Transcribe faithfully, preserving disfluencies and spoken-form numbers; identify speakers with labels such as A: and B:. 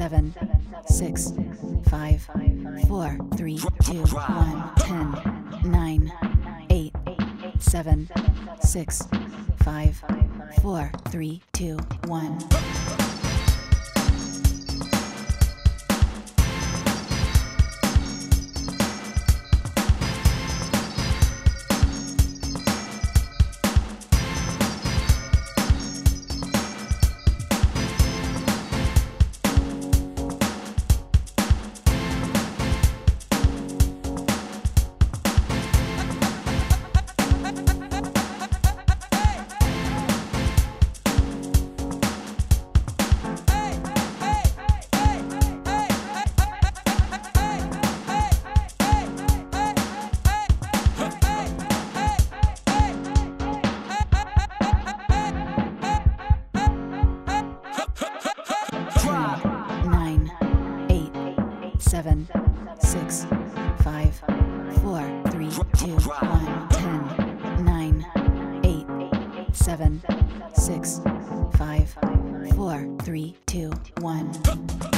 A: seven, six, five, four, three, two, one, ten, nine, eight, seven, six, five, four, three, two, one. Nine, eight, seven, six, five, four, three, two, one, ten, nine, eight, seven, six, five, four, three, two, one.